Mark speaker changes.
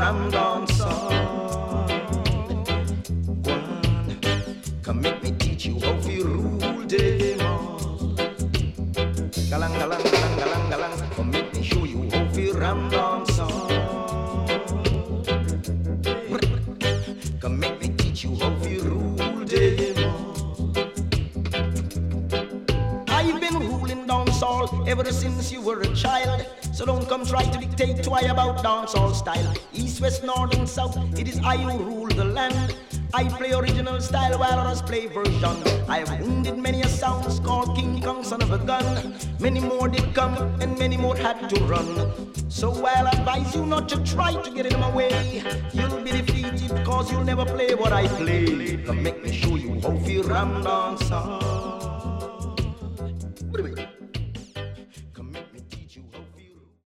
Speaker 1: ram dance all. One, come make me teach you how to rule them all. Galang, galang, galang, galang, galang, come make me show you how to ram dance all. Come make me teach you how to rule them all. I've been ruling dancehall ever since you were a child. So don't come try to dictate to I about dancehall style. East, west, north and south, it is I who rule the land. I play original style while others play version. I have wounded many a sounds called King Kong, son of a gun. Many more did come and many more had to run. So I'll advise you not to try to get in my way. You'll be defeated cause you'll never play what I play. Come make me show you how to ram dance.